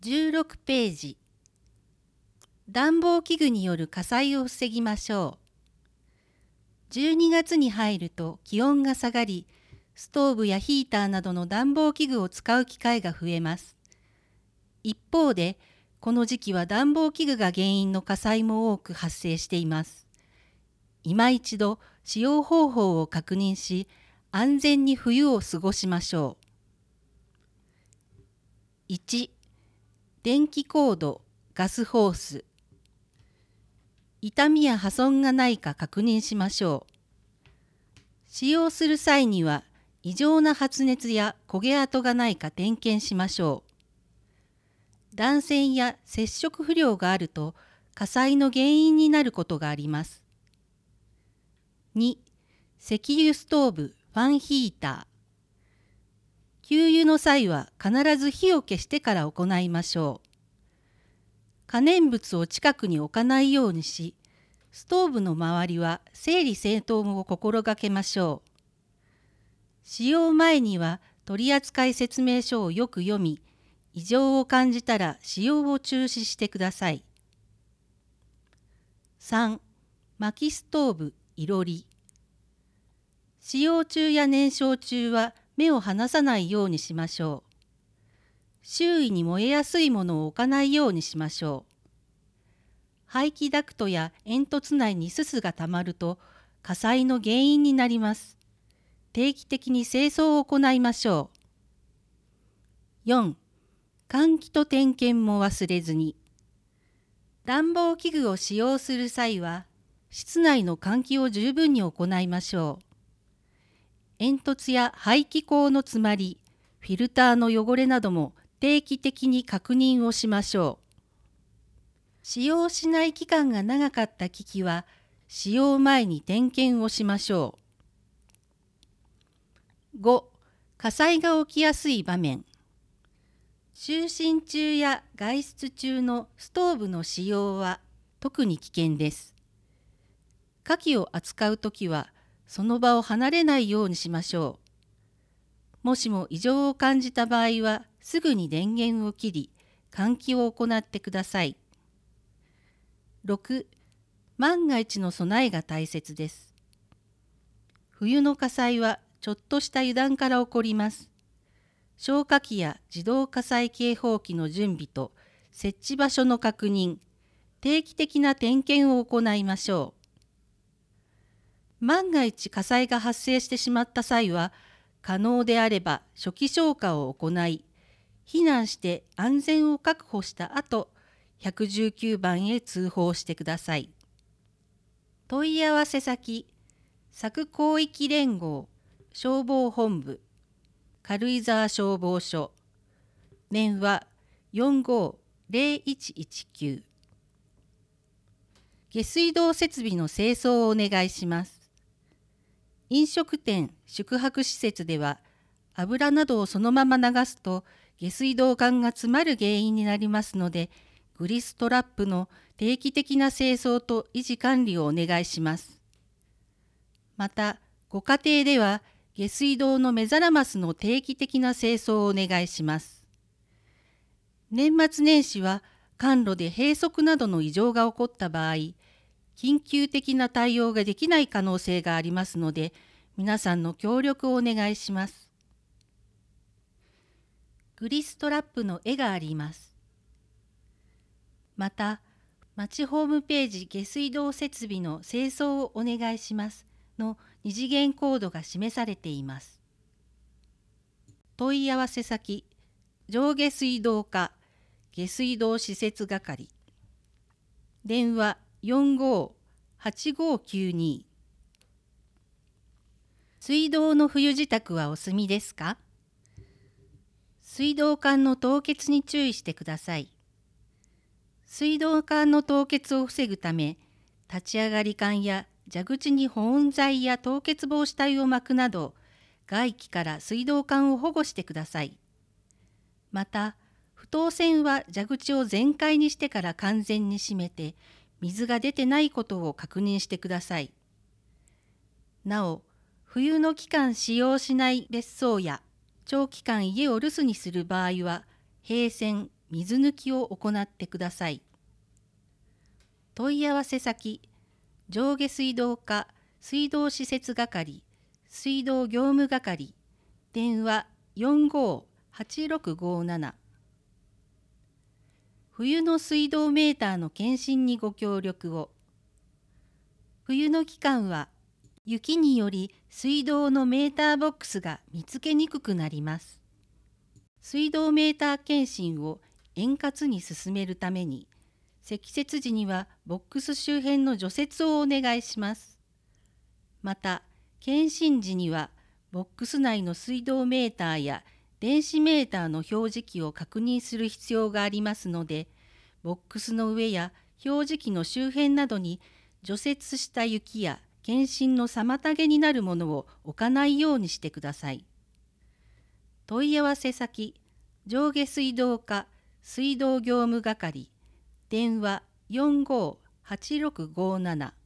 16ページ。暖房器具による火災を防ぎましょう。12月に入ると気温が下がり、ストーブやヒーターなどの暖房器具を使う機会が増えます。一方で、この時期は暖房器具が原因の火災も多く発生しています。今一度使用方法を確認し、安全に冬を過ごしましょう。1、電気コード、ガスホース。傷みや破損がないか確認しましょう。使用する際には異常な発熱や焦げ跡がないか点検しましょう。断線や接触不良があると火災の原因になることがあります。2、石油ストーブ、ファンヒーター。給油の際は必ず火を消してから行いましょう。可燃物を近くに置かないようにし、ストーブの周りは整理整頓を心がけましょう。使用前には取扱説明書をよく読み、異常を感じたら使用を中止してください。3、薪ストーブ、いろり。使用中や燃焼中は目を離さないようにしましょう。周囲に燃えやすいものを置かないようにしましょう。排気ダクトや煙突内にすすがたまると火災の原因になります。定期的に清掃を行いましょう。4、換気と点検も忘れずに。暖房器具を使用する際は、室内の換気を十分に行いましょう。煙突や排気口の詰まり、フィルターの汚れなども定期的に確認をしましょう。使用しない期間が長かった機器は、使用前に点検をしましょう。5、火災が起きやすい場面。就寝中や外出中のストーブの使用は特に危険です。火器を扱うときは、その場を離れないようにしましょう。もしも異常を感じた場合は、すぐに電源を切り、換気を行ってください。6、万が一の備えが大切です。冬の火災はちょっとした油断から起こります。消火器や自動火災警報器の準備と設置場所の確認、定期的な点検を行いましょう。万が一火災が発生してしまった際は、可能であれば初期消火を行い、避難して安全を確保した後、119番へ通報してください。問い合わせ先、佐久広域連合消防本部、軽井沢消防署、電話45-0119。下水道設備の清掃をお願いします。飲食店、宿泊施設では、油などをそのまま流すと下水道管が詰まる原因になりますので、グリストラップの定期的な清掃と維持管理をお願いします。また、ご家庭では下水道の目ざらますの定期的な清掃をお願いします。年末年始は管路で閉塞などの異常が起こった場合、緊急的な対応ができない可能性がありますので、皆さんの協力をお願いします。グリストラップの絵があります。また、町ホームページ下水道設備の清掃をお願いしますの二次元コードが示されています。問い合わせ先、上下水道課下水道施設係、電話45-8592。水道の冬支度はお済みですか？水道管の凍結に注意してください。水道管の凍結を防ぐため、立ち上がり管や蛇口に保温材や凍結防止帯を巻くなど、外気から水道管を保護してください。また、不凍栓は蛇口を全開にしてから完全に閉めて、水が出てないことを確認してください。なお、冬の期間使用しない別荘や長期間家を留守にする場合は、閉栓、 水抜きを行ってください。問い合わせ先、上下水道課水道施設係水道業務係、電話45-8657。冬の水道メーターの検診にご協力を。冬の期間は雪により水道のメーターボックスが見つけにくくなります。水道メーター検診を円滑に進めるために、積雪時にはボックス周辺の除雪をお願いします。また、検診時にはボックス内の水道メーターや電子メーターの表示器を確認する必要がありますので、ボックスの上や表示器の周辺などに除雪した雪や検診の妨げになるものを置かないようにしてください。問い合わせ先、上下水道課水道業務係、電話45-8657。